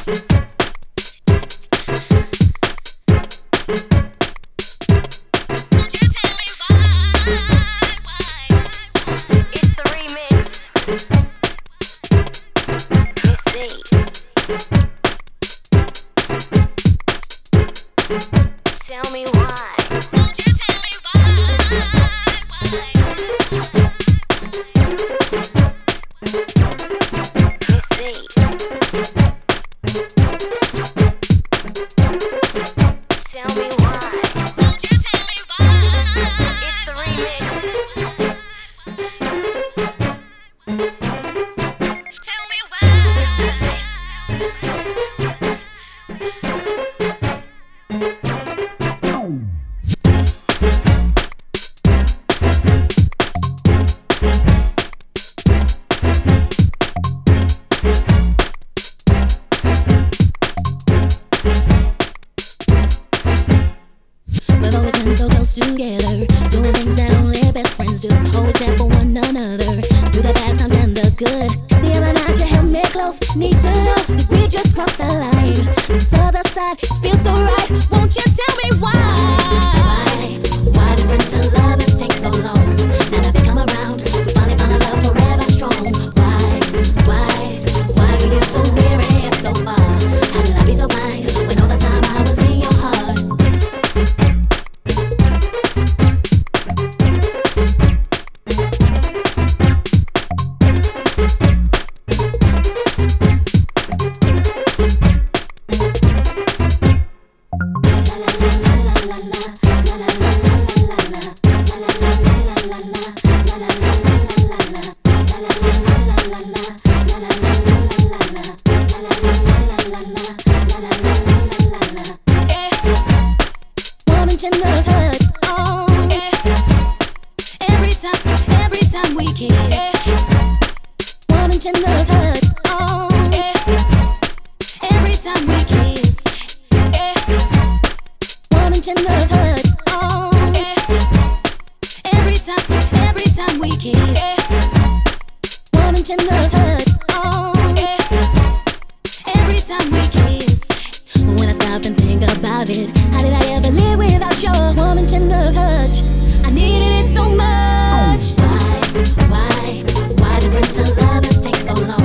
Tell me why. Won't you tell me why? Missy. Tell me why. Won't you tell me why? It's the remix. Tell me why. We've always been so close together, doing things that only best friends do. Always there for one another, through the bad times and the good. The other night you held me close, need to know that we just crossed the line. This other side just feels so right. Won't you tell me why? Why did friends to lovers take so long? Now that they come around, we finally found a love forever strong. Why were you so near and yet so far? How did I be so blind when all the time I was in your heart? Gentle touch, oh yeah. Every time we kiss, woman gentle touch, oh yeah. Every time we kiss, woman gentle touch, oh yeah. Every time we kiss, woman gentle touch, oh yeah. Every time we kiss. When I stop and think about it, how did I ever live without your woman tender touch? I needed it so much. Why did friends to lovers take so long?